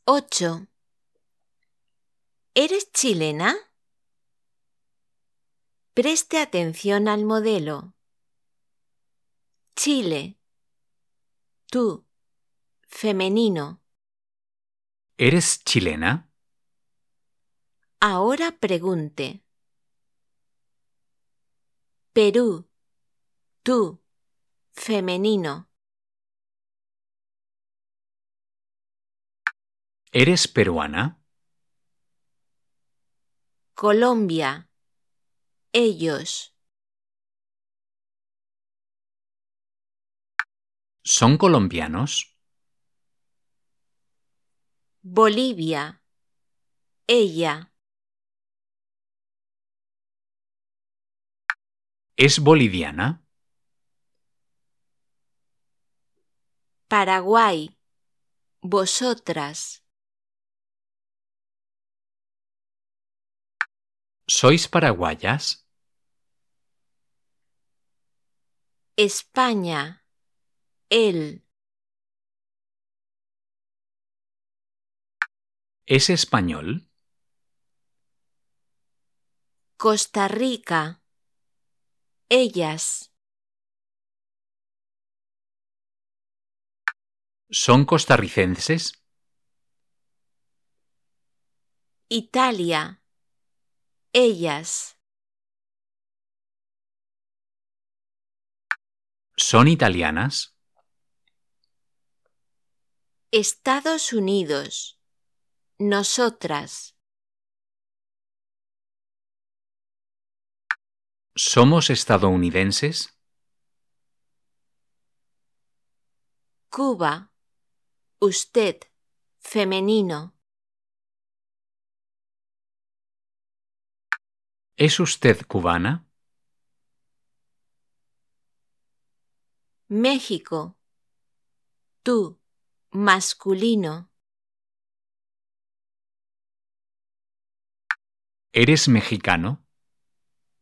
8. ¿Eres chilena? Preste atención al modelo. Chile. Tú. Femenino. ¿Eres chilena? Ahora pregunte. Perú. Tú. Femenino. ¿Eres peruana? Colombia. Ellos. ¿Son colombianos? Bolivia. Ella. ¿Es boliviana? Paraguay. Vosotras. ¿Sois paraguayas? España. Él. ¿Es español? Costa Rica. Ellas. ¿Son costarricenses? Italia. Ellas. ¿Son italianas? Estados Unidos. Nosotras. ¿Somos estadounidenses? Cuba. Usted. Femenino. ¿Es usted cubana? México. Tú. Masculino. ¿Eres mexicano?